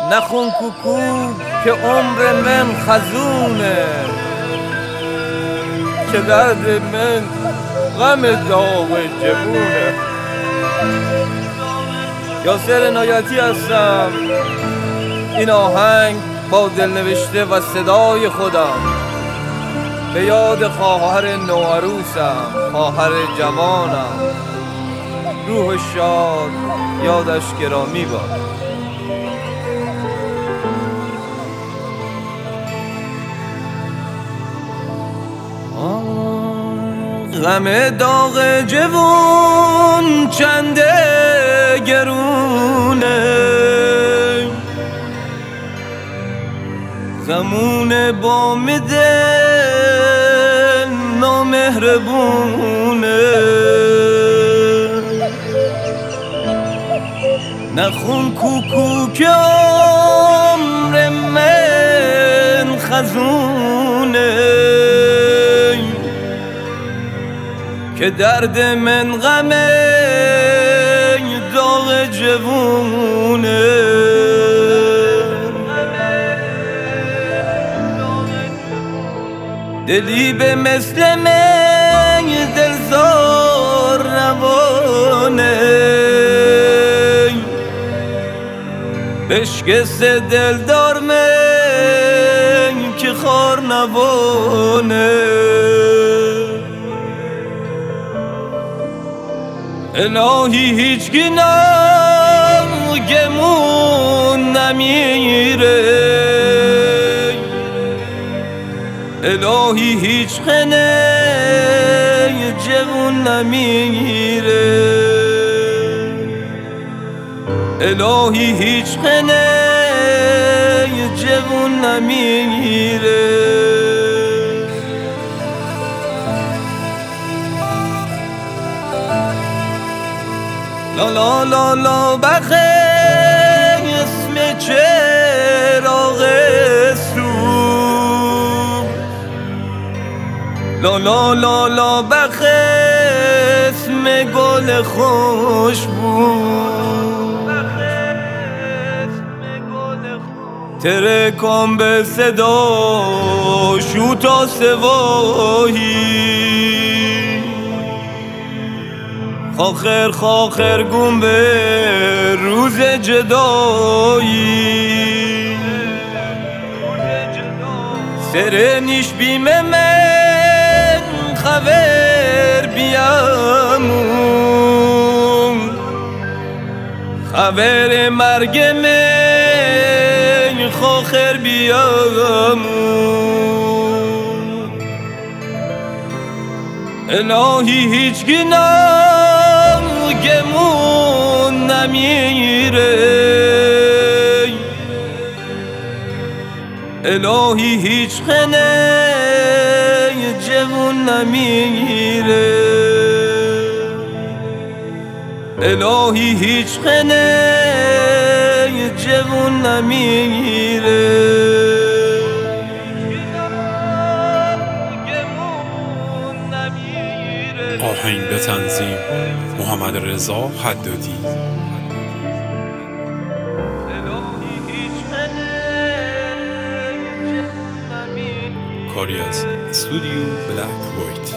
نخون کوکو که عمر من خزونه، که درد من غم داغ جوونه. یاسر عنایتی هستم. این آهنگ با دلنوشته و صدای خودم به یاد خواهر نوعروسم، خواهر جوانم، روح شاد یادش گرامی باد. غم داغ جوون چنده گرونه، غمون بام دل نامهربونه. نخون کوکو که عمر من خزونه، که درد من غم داغ جوونه. دلی به مثل من دلزار روانه، بشکست دلدار من که خار نوانه. الهی هیچ گناهمون نمیره، الهی هیچ خنه جوون نمیره، الهی هیچ خنه جوون نمیره. لا لا لا لا بخ اسم چراغ سو، لا لا لا لا بخ اسم گل خوشبو، ترکم به صدا شو تا سواهی، خاخر خاخر گم به روز جدایی. سر نیش بیم من خبر بیامون، خبر مرگ من خاخر بیامون. الهی هیچ گناهمون نمیره، الهی هیچ خنه جوون نمیره، الهی هیچ خنه جوون نمیره. آهنگ به تنظیم محمد رضا حدادی، کاری از استودیو بلک وایت.